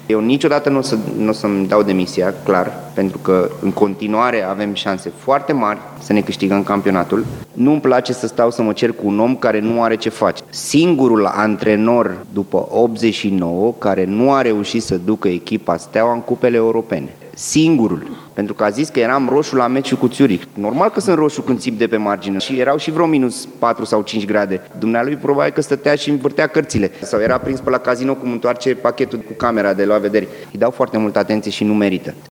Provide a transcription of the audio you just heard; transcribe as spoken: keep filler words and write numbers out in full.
Eu niciodată nu o, să, nu o să-mi dau demisia, clar, pentru că în continuare avem șanse foarte mari să ne câștigăm campionatul. Nu-mi place să stau să mă cer cu un om care nu are ce face. Singurul antrenor după optzeci și nouă care nu a reușit să ducă echipa Steaua în cupele europene. Singurul. Pentru că a zis că eram roșu la meciul cu Zurich. Normal că sunt roșu când țip de pe margine. Și erau și vreo minus patru sau cinci grade. Dumnealui probabil că stătea și învârtea cărțile. Sau era prins pe la casino cum întoarce pachetul cu camera de luat vederi. Îi dau foarte multă atenție și nu merită.